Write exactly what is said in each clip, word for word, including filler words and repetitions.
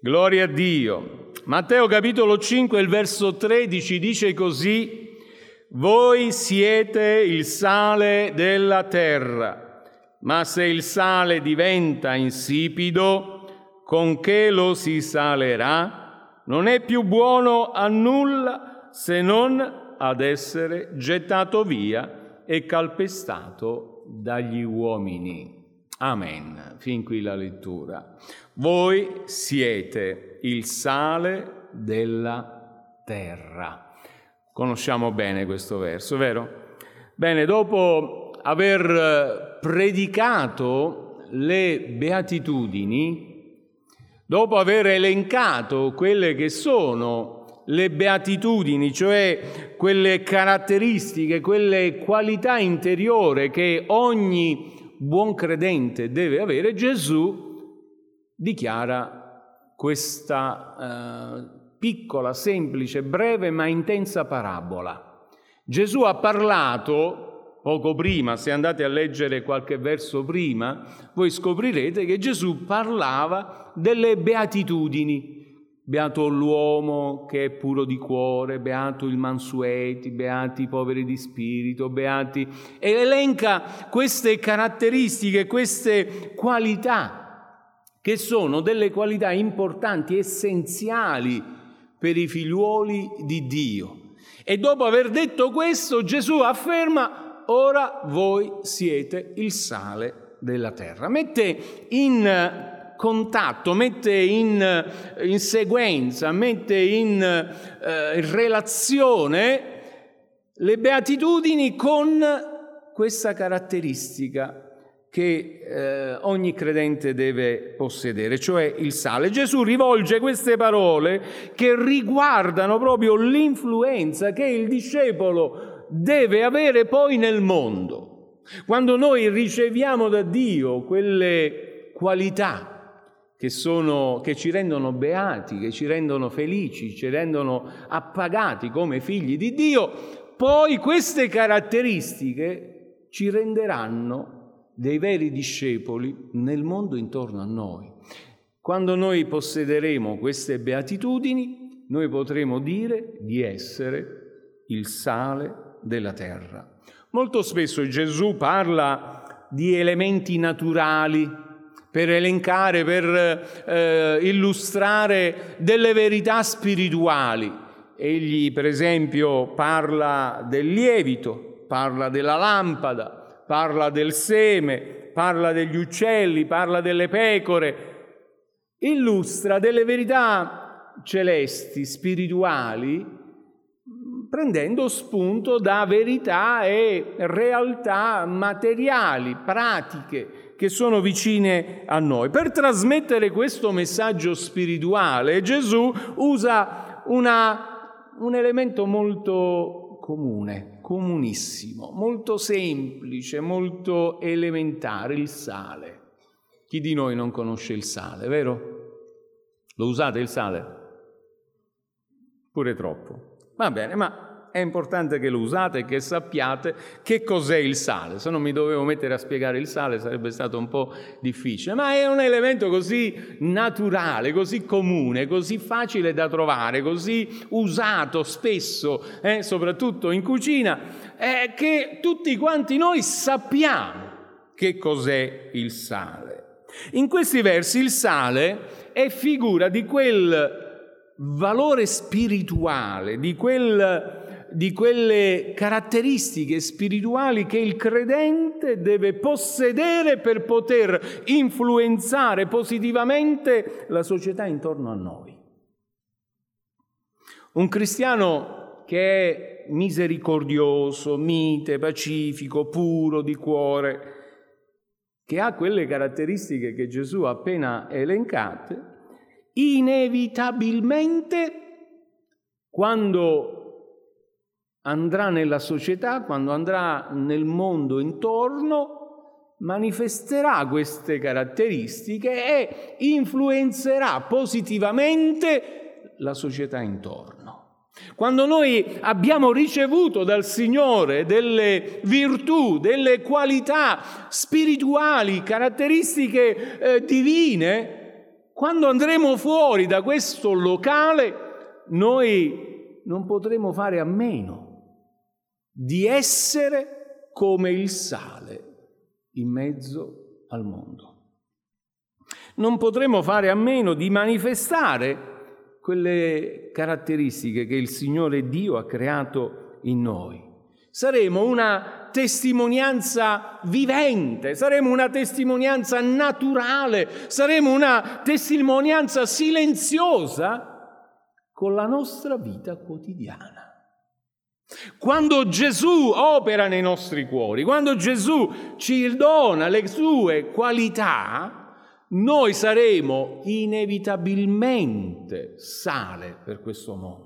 Gloria a Dio. Matteo capitolo cinque, il verso tredici dice così: voi siete il sale della terra, ma se il sale diventa insipido, con che lo si salerà? Non è più buono a nulla se non ad essere gettato via e calpestato dagli uomini. Amen. Fin qui la lettura. Voi siete il sale della terra. Conosciamo bene questo verso, vero? Bene, dopo aver predicato le beatitudini, dopo aver elencato quelle che sono le beatitudini, cioè quelle caratteristiche, quelle qualità interiore che ogni buon credente deve avere, Gesù dichiara questa eh, piccola, semplice, breve ma intensa parabola. Gesù ha parlato poco prima, se andate a leggere qualche verso prima, voi scoprirete che Gesù parlava delle beatitudini. Beato l'uomo che è puro di cuore, beato il mansueti, beati i poveri di spirito, beati... E elenca queste caratteristiche, queste qualità, che sono delle qualità importanti, essenziali per i figliuoli di Dio. E dopo aver detto questo, Gesù afferma: ora voi siete il sale della terra. Mette in contatto, mette in, in seguenza, mette in eh, relazione le beatitudini con questa caratteristica che eh, ogni credente deve possedere, cioè il sale. Gesù rivolge queste parole che riguardano proprio l'influenza che il discepolo deve avere poi nel mondo. Quando noi riceviamo da Dio quelle qualità che sono, che ci rendono beati, che ci rendono felici, ci rendono appagati come figli di Dio, poi queste caratteristiche ci renderanno dei veri discepoli nel mondo intorno a noi. Quando noi possederemo queste beatitudini, noi potremo dire di essere il sale della terra. Molto spesso Gesù parla di elementi naturali per elencare, per eh, illustrare delle verità spirituali. Egli, per esempio, parla del lievito, parla della lampada, parla del seme, parla degli uccelli, parla delle pecore, illustra delle verità celesti, spirituali, prendendo spunto da verità e realtà materiali, pratiche, che sono vicine a noi. Per trasmettere questo messaggio spirituale, Gesù usa una, un elemento molto comune, comunissimo, molto semplice, molto elementare, il sale. Chi di noi non conosce il sale, vero? Lo usate il sale? Pure troppo. Va bene, ma è importante che lo usate e che sappiate che cos'è il sale. Se non mi dovevo mettere a spiegare il sale sarebbe stato un po' difficile, ma è un elemento così naturale, così comune, così facile da trovare, così usato spesso, eh, soprattutto in cucina, eh, che tutti quanti noi sappiamo che cos'è il sale. In questi versi il sale è figura di quel valore spirituale, di, quel, di quelle caratteristiche spirituali che il credente deve possedere per poter influenzare positivamente la società intorno a noi. Un cristiano che è misericordioso, mite, pacifico, puro di cuore, che ha quelle caratteristiche che Gesù ha appena elencate, inevitabilmente, quando andrà nella società, quando andrà nel mondo intorno, manifesterà queste caratteristiche e influenzerà positivamente la società intorno. Quando noi abbiamo ricevuto dal Signore delle virtù, delle qualità spirituali, caratteristiche eh, divine, quando andremo fuori da questo locale, noi non potremo fare a meno di essere come il sale in mezzo al mondo. Non potremo fare a meno di manifestare quelle caratteristiche che il Signore Dio ha creato in noi. Saremo una testimonianza vivente, saremo una testimonianza naturale, saremo una testimonianza silenziosa con la nostra vita quotidiana. Quando Gesù opera nei nostri cuori, quando Gesù ci dona le sue qualità, noi saremo inevitabilmente sale per questo mondo.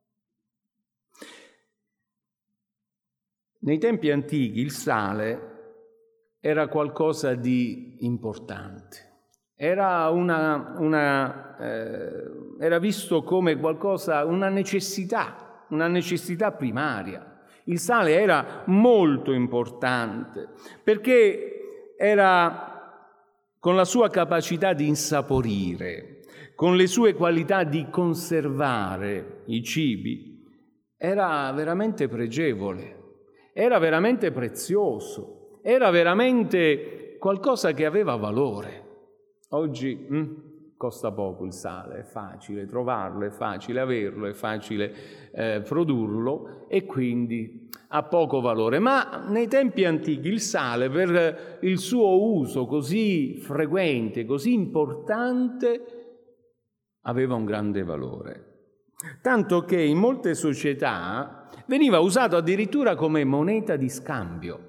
Nei tempi antichi il sale era qualcosa di importante, era, una, una, eh, era visto come qualcosa, una necessità, una necessità primaria. Il sale era molto importante perché era, con la sua capacità di insaporire, con le sue qualità di conservare i cibi, era veramente pregevole. Era veramente prezioso, era veramente qualcosa che aveva valore. Oggi hm, costa poco il sale, è facile trovarlo, è facile averlo, è facile eh, produrlo e quindi ha poco valore. Ma nei tempi antichi il sale, per il suo uso così frequente, così importante, aveva un grande valore. Tanto che in molte società veniva usato addirittura come moneta di scambio.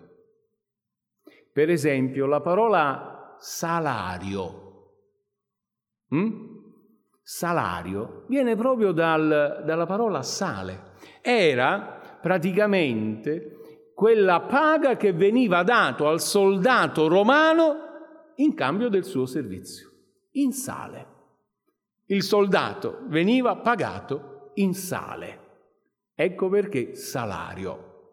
Per esempio, la parola salario. Mm? Salario viene proprio dal, dalla parola sale. Era praticamente quella paga che veniva dato al soldato romano in cambio del suo servizio, in sale. Il soldato veniva pagato in sale. Ecco perché salario.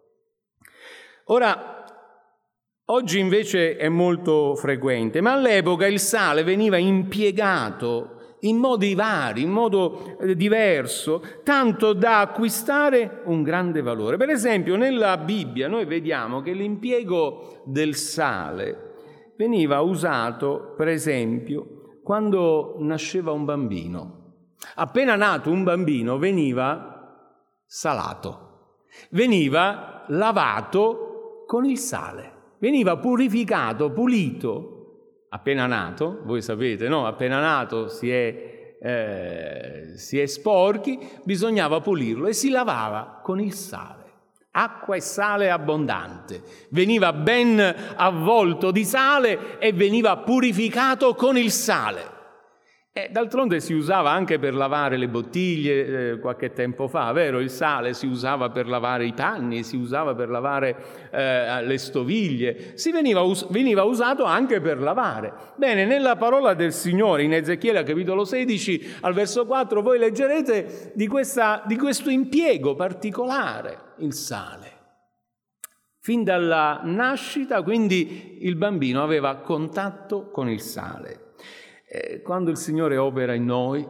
Ora, oggi invece è molto frequente, ma all'epoca il sale veniva impiegato in modi vari, in modo diverso, tanto da acquistare un grande valore. Per esempio, nella Bibbia noi vediamo che l'impiego del sale veniva usato, per esempio, quando nasceva un bambino. Appena nato un bambino veniva salato, veniva lavato con il sale, veniva purificato, pulito. Appena nato, voi sapete, no? Appena nato si è, eh, si è sporchi, bisognava pulirlo e si lavava con il sale. Acqua e sale abbondante, veniva ben avvolto di sale e veniva purificato con il sale. E d'altronde si usava anche per lavare le bottiglie eh, qualche tempo fa, vero? Il sale si usava per lavare i panni, si usava per lavare eh, le stoviglie, si veniva, us- veniva usato anche per lavare. Bene, nella parola del Signore, in Ezechiele capitolo sedici, al verso quattro, voi leggerete di, questa, di questo impiego particolare, il sale. Fin dalla nascita, quindi, il bambino aveva contatto con il sale. Quando il Signore opera in noi,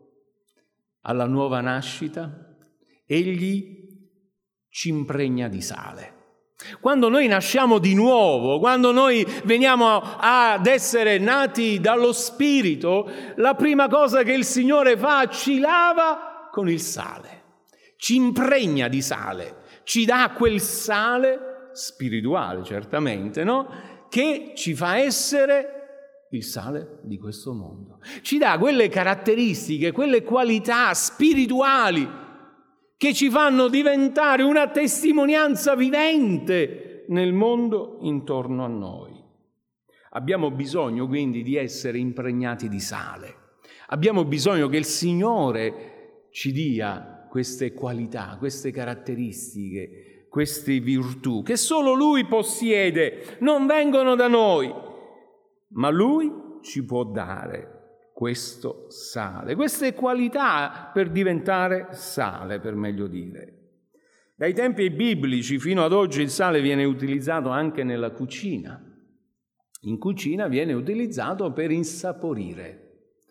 alla nuova nascita, Egli ci impregna di sale. Quando noi nasciamo di nuovo, quando noi veniamo ad essere nati dallo Spirito, la prima cosa che il Signore fa, ci lava con il sale, ci impregna di sale, ci dà quel sale spirituale, certamente, no? Che ci fa essere il sale di questo mondo. Ci dà quelle caratteristiche, quelle qualità spirituali che ci fanno diventare una testimonianza vivente nel mondo intorno a noi. Abbiamo bisogno quindi di essere impregnati di sale. Abbiamo bisogno che il Signore ci dia queste qualità, queste caratteristiche, queste virtù che solo Lui possiede, non vengono da noi. Ma Lui ci può dare questo sale, queste qualità per diventare sale, per meglio dire. Dai tempi biblici fino ad oggi il sale viene utilizzato anche nella cucina. In cucina viene utilizzato per insaporire,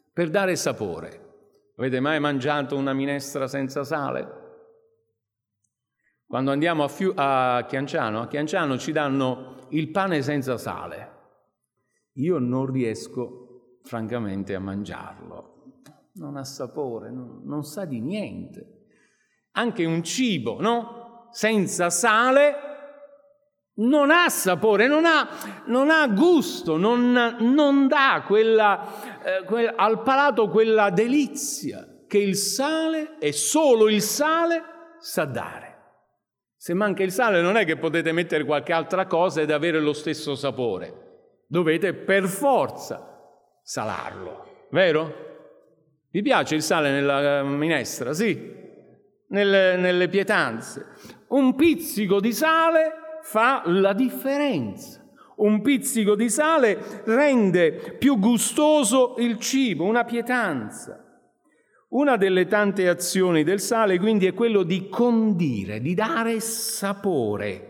per dare sapore. Avete mai mangiato una minestra senza sale? Quando andiamo a, Fiu- a Chianciano, a Chianciano ci danno il pane senza sale. Io non riesco, francamente, a mangiarlo. Non ha sapore, non, non sa di niente. Anche un cibo, no? Senza sale non ha sapore, non ha, non ha gusto, non, non dà quella, eh, quella, al palato quella delizia che il sale, e solo il sale, sa dare. Se manca il sale non è che potete mettere qualche altra cosa ed avere lo stesso sapore. Dovete per forza salarlo, vero? Vi piace il sale nella minestra? Sì, nelle, nelle pietanze. Un pizzico di sale fa la differenza. Un pizzico di sale rende più gustoso il cibo, una pietanza. Una delle tante azioni del sale, quindi, è quello di condire, di dare sapore.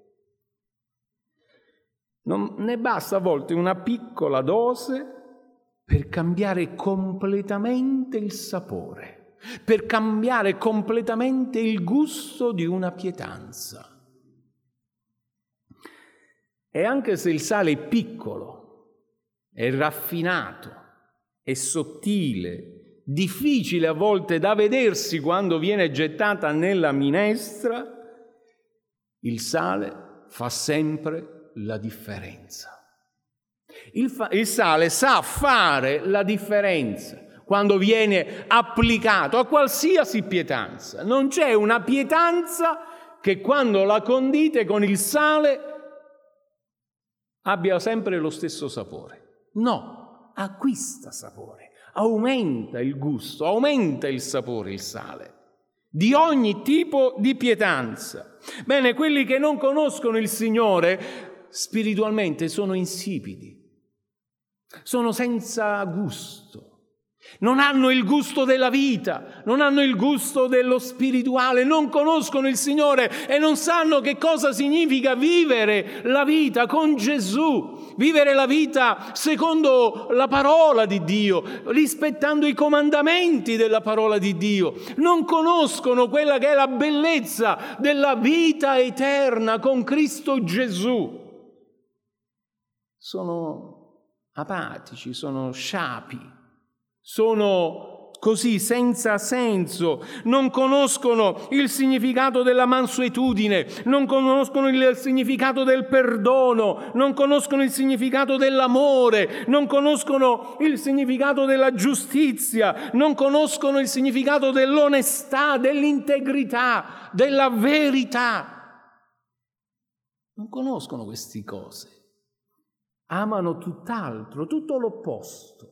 Non ne basta a volte una piccola dose per cambiare completamente il sapore, per cambiare completamente il gusto di una pietanza. E anche se il sale è piccolo, è raffinato, è sottile, difficile a volte da vedersi quando viene gettata nella minestra, il sale fa sempre la differenza. Il, fa- il sale sa fare la differenza quando viene applicato a qualsiasi pietanza. Non c'è una pietanza che quando la condite con il sale abbia sempre lo stesso sapore. No, acquista sapore, aumenta il gusto, aumenta il sapore il sale di ogni tipo di pietanza. Bene, quelli che non conoscono il Signore spiritualmente sono insipidi, sono senza gusto, non hanno il gusto della vita, non hanno il gusto dello spirituale, non conoscono il Signore e non sanno che cosa significa vivere la vita con Gesù, vivere la vita secondo la parola di Dio, rispettando i comandamenti della parola di Dio. Non conoscono quella che è la bellezza della vita eterna con Cristo Gesù. Sono apatici, sono sciapi, sono così senza senso, non conoscono il significato della mansuetudine, non conoscono il significato del perdono, non conoscono il significato dell'amore, non conoscono il significato della giustizia, non conoscono il significato dell'onestà, dell'integrità, della verità. Non conoscono queste cose. Amano tutt'altro, tutto l'opposto.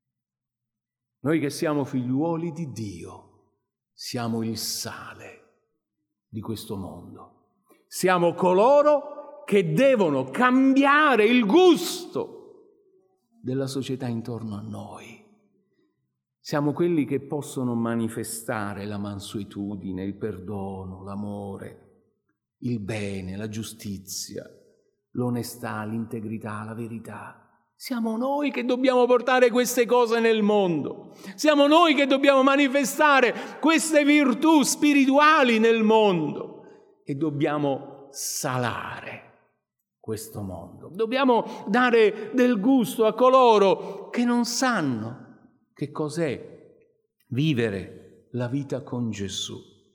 Noi che siamo figliuoli di Dio, siamo il sale di questo mondo. Siamo coloro che devono cambiare il gusto della società intorno a noi. Siamo quelli che possono manifestare la mansuetudine, il perdono, l'amore, il bene, la giustizia, l'onestà, l'integrità, la verità. Siamo noi che dobbiamo portare queste cose nel mondo. Siamo noi che dobbiamo manifestare queste virtù spirituali nel mondo e dobbiamo salare questo mondo. Dobbiamo dare del gusto a coloro che non sanno che cos'è vivere la vita con Gesù.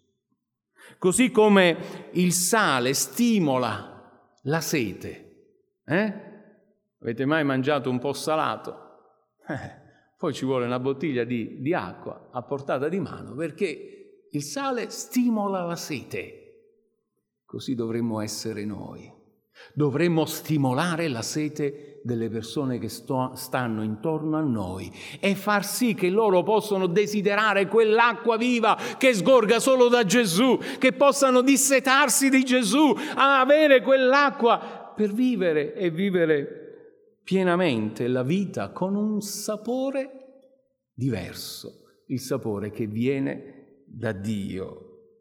Così come il sale stimola la sete, eh? Avete mai mangiato un po' salato? Eh, poi ci vuole una bottiglia di, di acqua a portata di mano, perché il sale stimola la sete. Così dovremmo essere noi. Dovremmo stimolare la sete delle persone che sto, stanno intorno a noi e far sì che loro possano desiderare quell'acqua viva che sgorga solo da Gesù, che possano dissetarsi di Gesù, a avere quell'acqua per vivere e vivere pienamente la vita con un sapore diverso, il sapore che viene da Dio.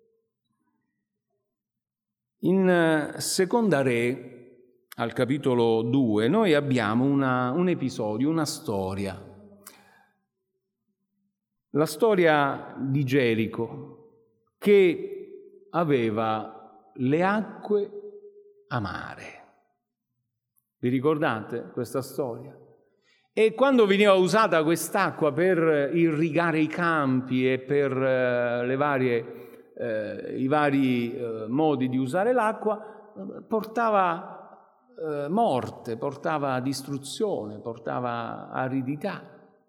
In Seconda Re, al capitolo due, noi abbiamo una, un episodio, una storia la storia di Gerico, che aveva le acque amare. Vi ricordate questa storia? E quando veniva usata quest'acqua per irrigare i campi e per eh, le varie, eh, i vari eh, modi di usare l'acqua, portava eh, morte, portava distruzione, portava aridità.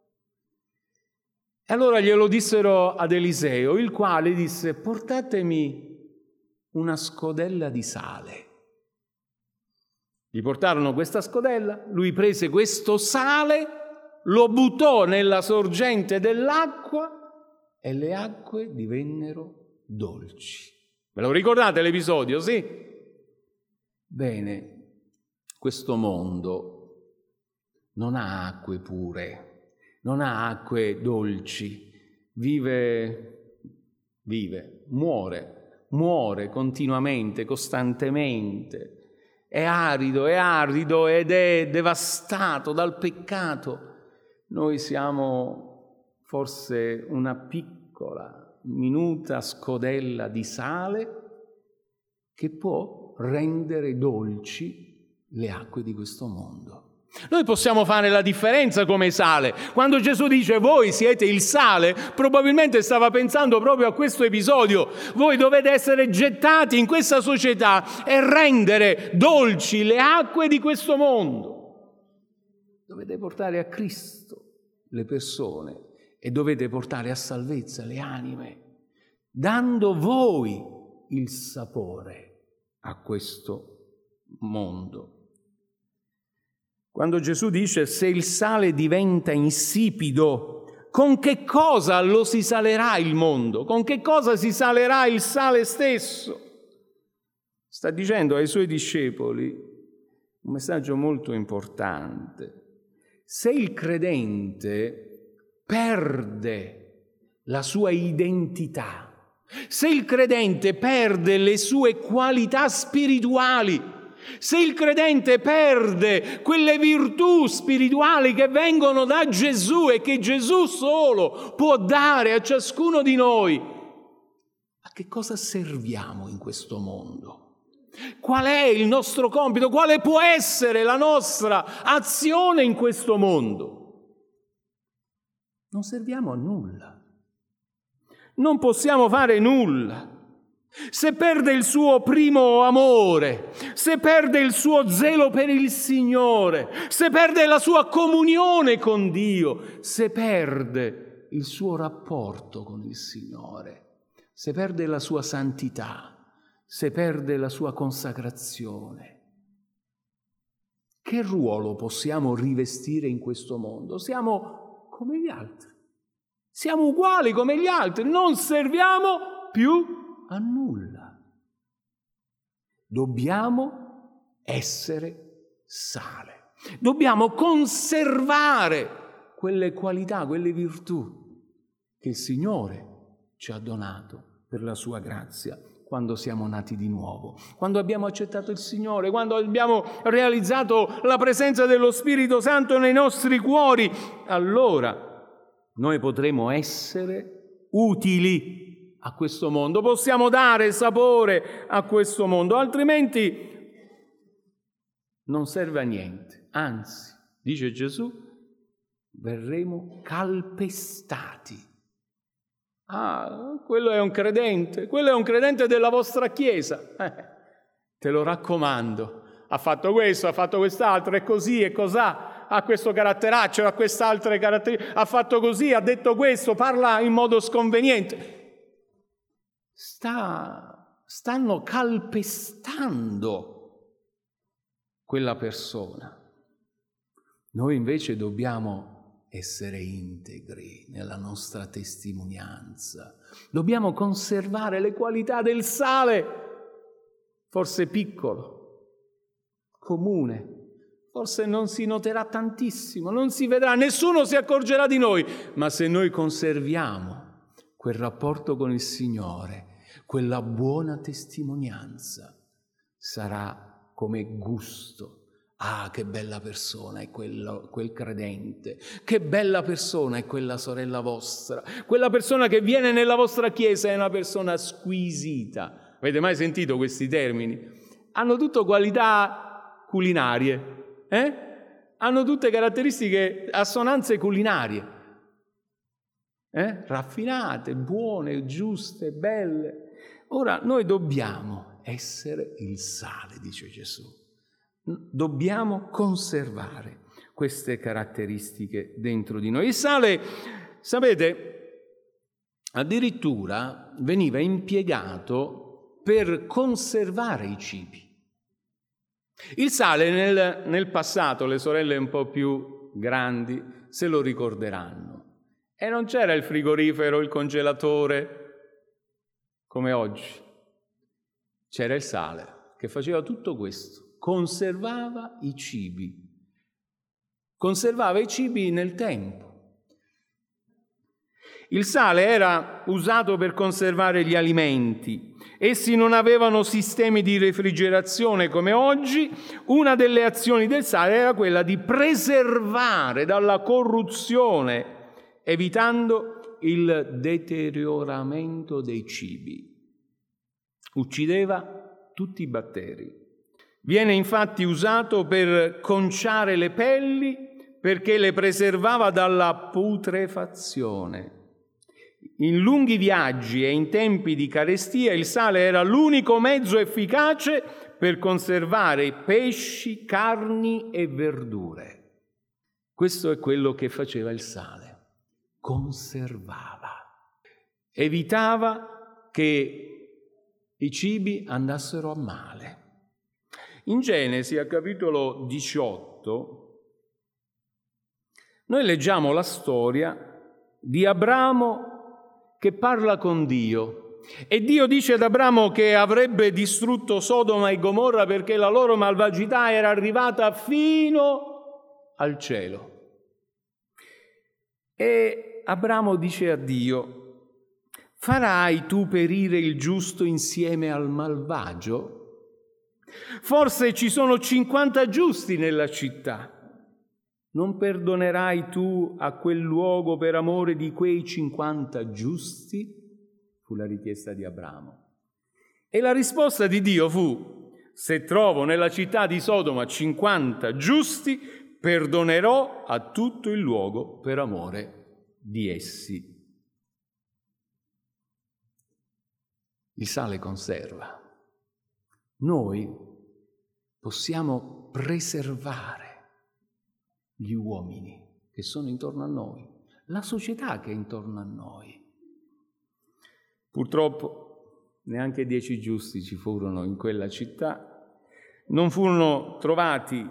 E allora glielo dissero ad Eliseo, il quale disse: portatemi una scodella di sale. Gli portarono questa scodella, lui prese questo sale, lo buttò nella sorgente dell'acqua e le acque divennero dolci. Ve lo ricordate l'episodio, sì? Bene, questo mondo non ha acque pure, non ha acque dolci, vive, vive, muore, muore continuamente, costantemente. È arido, è arido ed è devastato dal peccato. Noi siamo forse una piccola, minuta scodella di sale che può rendere dolci le acque di questo mondo. Noi possiamo fare la differenza come sale. Quando Gesù dice voi siete il sale, probabilmente stava pensando proprio a questo episodio. Voi dovete essere gettati in questa società e rendere dolci le acque di questo mondo. Dovete portare a Cristo le persone e dovete portare a salvezza le anime, dando voi il sapore a questo mondo. Quando Gesù dice se il sale diventa insipido, con che cosa lo si salerà il mondo? Con che cosa si salerà il sale stesso? Sta dicendo ai suoi discepoli un messaggio molto importante. Se il credente perde la sua identità, se il credente perde le sue qualità spirituali, se il credente perde quelle virtù spirituali che vengono da Gesù e che Gesù solo può dare a ciascuno di noi, a che cosa serviamo in questo mondo? Qual è il nostro compito? Quale può essere la nostra azione in questo mondo? Non serviamo a nulla. Non possiamo fare nulla. Se perde il suo primo amore, se perde il suo zelo per il Signore, se perde la sua comunione con Dio, se perde il suo rapporto con il Signore, se perde la sua santità, se perde la sua consacrazione, che ruolo possiamo rivestire in questo mondo? Siamo come gli altri, siamo uguali come gli altri, non serviamo più a nulla. Dobbiamo essere sale. Dobbiamo conservare quelle qualità, quelle virtù che il Signore ci ha donato per la sua grazia quando siamo nati di nuovo, quando abbiamo accettato il Signore, quando abbiamo realizzato la presenza dello Spirito Santo nei nostri cuori. Allora noi potremo essere utili a questo mondo, possiamo dare sapore a questo mondo, altrimenti non serve a niente. Anzi, dice Gesù, verremo calpestati. Ah, quello è un credente, quello è un credente della vostra chiesa. Eh, te lo raccomando, ha fatto questo, ha fatto quest'altro, è così, è cos'ha, ha questo caratteraccio, ha quest'altre caratteristiche, ha fatto così, ha detto questo, parla in modo sconveniente. Sta, stanno calpestando quella persona. Noi invece dobbiamo essere integri nella nostra testimonianza. Dobbiamo conservare le qualità del sale, forse piccolo, comune, forse non si noterà tantissimo, non si vedrà, nessuno si accorgerà di noi, ma se noi conserviamo quel rapporto con il Signore, quella buona testimonianza sarà come gusto Ah, che bella persona è quello, quel credente, che bella persona è quella sorella vostra, quella persona che viene nella vostra chiesa è una persona squisita. Avete mai sentito questi termini? Hanno tutte qualità culinarie, eh? Hanno tutte caratteristiche, assonanze culinarie, eh? Raffinate, buone, giuste, belle. Ora, noi dobbiamo essere il sale, dice Gesù. Dobbiamo conservare queste caratteristiche dentro di noi. Il sale, sapete, addirittura veniva impiegato per conservare i cibi. Il sale nel, nel passato, le sorelle un po' più grandi se lo ricorderanno, e non c'era il frigorifero, il congelatore come oggi. C'era il sale che faceva tutto questo, conservava i cibi, conservava i cibi nel tempo. Il sale era usato per conservare gli alimenti. Essi non avevano sistemi di refrigerazione come oggi. Una delle azioni del sale era quella di preservare dalla corruzione, evitando il deterioramento dei cibi. Uccideva tutti i batteri. Viene infatti usato per conciare le pelli perché le preservava dalla putrefazione. In lunghi viaggi e in tempi di carestia il sale era l'unico mezzo efficace per conservare pesci, carni e verdure. Questo è quello che faceva il sale. Conservava. Evitava che i cibi andassero a male. In Genesi, a capitolo diciotto, noi leggiamo la storia di Abramo che parla con Dio. E Dio dice ad Abramo che avrebbe distrutto Sodoma e Gomorra perché la loro malvagità era arrivata fino al cielo. E Abramo dice a Dio: farai tu perire il giusto insieme al malvagio? Forse ci sono cinquanta giusti nella città. Non perdonerai tu a quel luogo per amore di quei cinquanta giusti? Fu la richiesta di Abramo. E la risposta di Dio fu: se trovo nella città di Sodoma cinquanta giusti, perdonerò a tutto il luogo per amore di essi. Il sale conserva. Noi possiamo preservare gli uomini che sono intorno a noi, la società che è intorno a noi. Purtroppo neanche dieci giusti ci furono in quella città, non furono trovati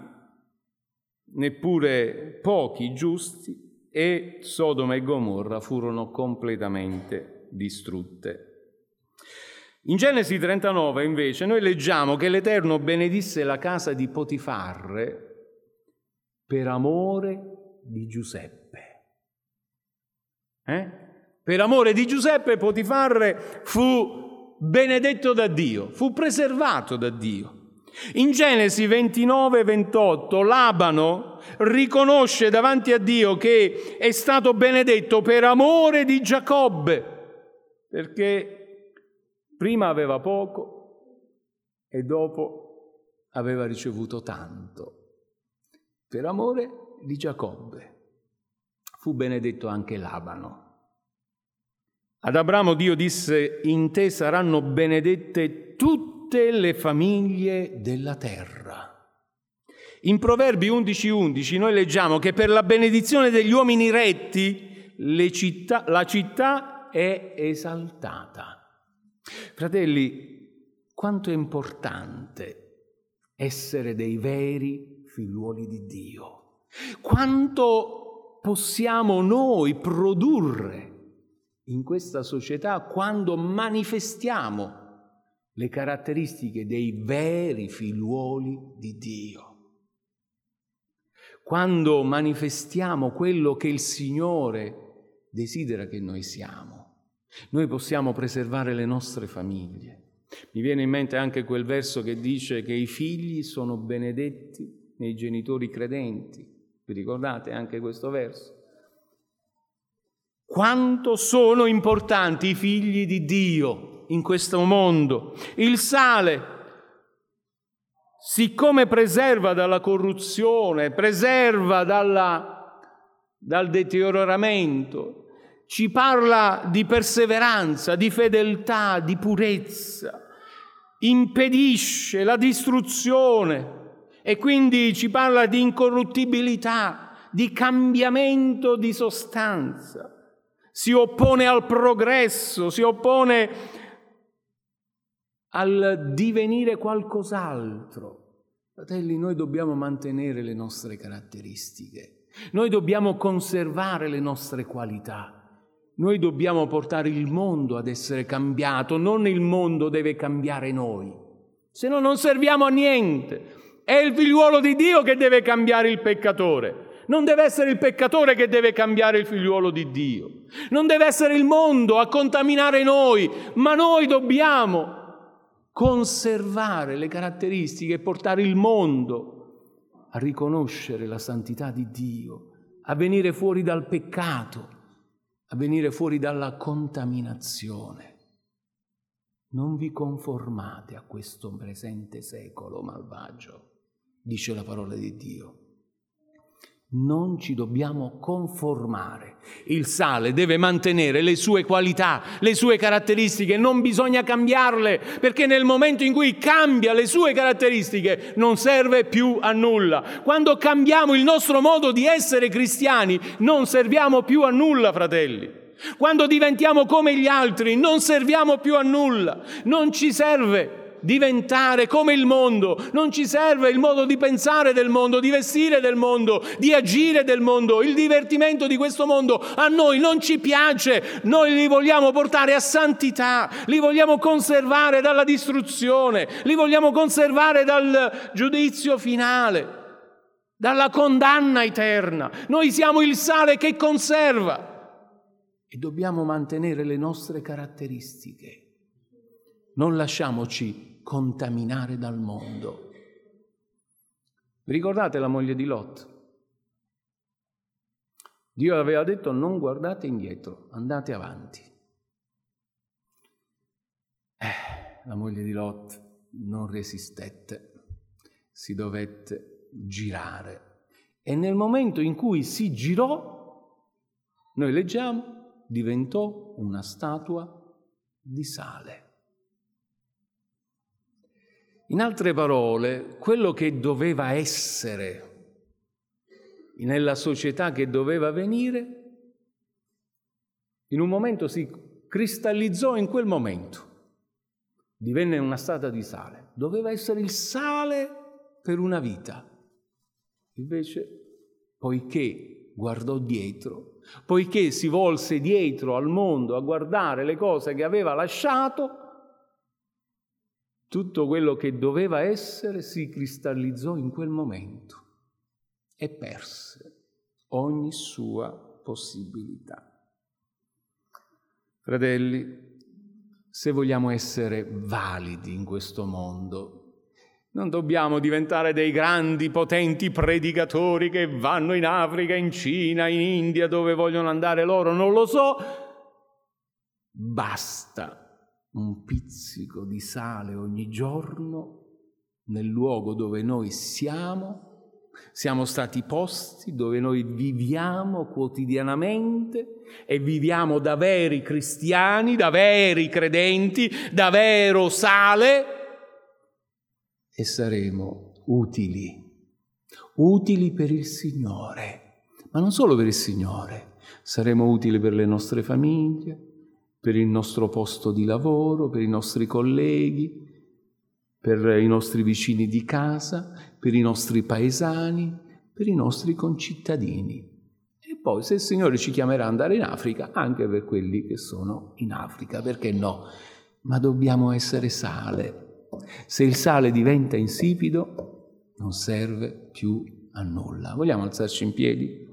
neppure pochi giusti e Sodoma e Gomorra furono completamente distrutte. In Genesi trentanove invece noi leggiamo che l'Eterno benedisse la casa di Potifarre per amore di Giuseppe. Eh? Per amore di Giuseppe Potifarre fu benedetto da Dio, fu preservato da Dio. In Genesi ventinove ventotto Labano riconosce davanti a Dio che è stato benedetto per amore di Giacobbe, perché prima aveva poco e dopo aveva ricevuto tanto. Per amore di Giacobbe fu benedetto anche Labano. Ad Abramo Dio disse: in te saranno benedette tutte le famiglie della terra. In Proverbi undici undici noi leggiamo che per la benedizione degli uomini retti le città, la città è esaltata. Fratelli, quanto è importante essere dei veri figliuoli di Dio. Quanto possiamo noi produrre in questa società quando manifestiamo le caratteristiche dei veri figliuoli di Dio. Quando manifestiamo quello che il Signore desidera che noi siamo. Noi possiamo preservare le nostre famiglie. Mi viene in mente anche quel verso che dice che i figli sono benedetti nei genitori credenti. Vi ricordate anche questo verso? Quanto sono importanti i figli di Dio in questo mondo. Il sale, siccome preserva dalla corruzione, preserva dalla, dal deterioramento, ci parla di perseveranza, di fedeltà, di purezza, impedisce la distruzione e quindi ci parla di incorruttibilità, di cambiamento di sostanza. Si oppone al progresso, si oppone al divenire qualcos'altro. Fratelli, noi dobbiamo mantenere le nostre caratteristiche, noi dobbiamo conservare le nostre qualità, noi dobbiamo portare il mondo ad essere cambiato, non il mondo deve cambiare noi, se no non serviamo a niente. È il figliuolo di Dio che deve cambiare il peccatore. Non deve essere il peccatore che deve cambiare il figliuolo di Dio. Non deve essere il mondo a contaminare noi, ma noi dobbiamo conservare le caratteristiche e portare il mondo a riconoscere la santità di Dio, a venire fuori dal peccato, a venire fuori dalla contaminazione. Non vi conformate a questo presente secolo malvagio, dice la parola di Dio. Non ci dobbiamo conformare. Il sale deve mantenere le sue qualità, le sue caratteristiche, non bisogna cambiarle, perché nel momento in cui cambia le sue caratteristiche non serve più a nulla. Quando cambiamo il nostro modo di essere cristiani non serviamo più a nulla, fratelli. Quando diventiamo come gli altri non serviamo più a nulla. Non ci serve diventare come il mondo, non ci serve il modo di pensare del mondo, di vestire del mondo, di agire del mondo, il divertimento di questo mondo a noi non ci piace, noi li vogliamo portare a santità, li vogliamo conservare dalla distruzione, li vogliamo conservare dal giudizio finale, dalla condanna eterna. Noi siamo il sale che conserva e dobbiamo mantenere le nostre caratteristiche. Non lasciamoci contaminare dal mondo. Vi ricordate la moglie di Lot? Dio aveva detto: non guardate indietro, andate avanti. Eh, la moglie di Lot non resistette, si dovette girare. E nel momento in cui si girò, noi leggiamo, diventò una statua di sale. In altre parole, quello che doveva essere nella società che doveva venire, in un momento si cristallizzò in quel momento, divenne una statua di sale. Doveva essere il sale per una vita. Invece, poiché guardò dietro, poiché si volse dietro al mondo a guardare le cose che aveva lasciato, tutto quello che doveva essere si cristallizzò in quel momento e perse ogni sua possibilità. Fratelli, se vogliamo essere validi in questo mondo, non dobbiamo diventare dei grandi, potenti predicatori che vanno in Africa, in Cina, in India, dove vogliono andare loro, non lo so. Basta un pizzico di sale ogni giorno nel luogo dove noi siamo, siamo stati posti, dove noi viviamo quotidianamente e viviamo da veri cristiani, da veri credenti, da vero sale, e saremo utili, utili per il Signore, ma non solo per il Signore, saremo utili per le nostre famiglie, per il nostro posto di lavoro, per i nostri colleghi, per i nostri vicini di casa, per i nostri paesani, per i nostri concittadini. E poi, se il Signore ci chiamerà ad andare in Africa, anche per quelli che sono in Africa, perché no? Ma dobbiamo essere sale. Se il sale diventa insipido, non serve più a nulla. Vogliamo alzarci in piedi?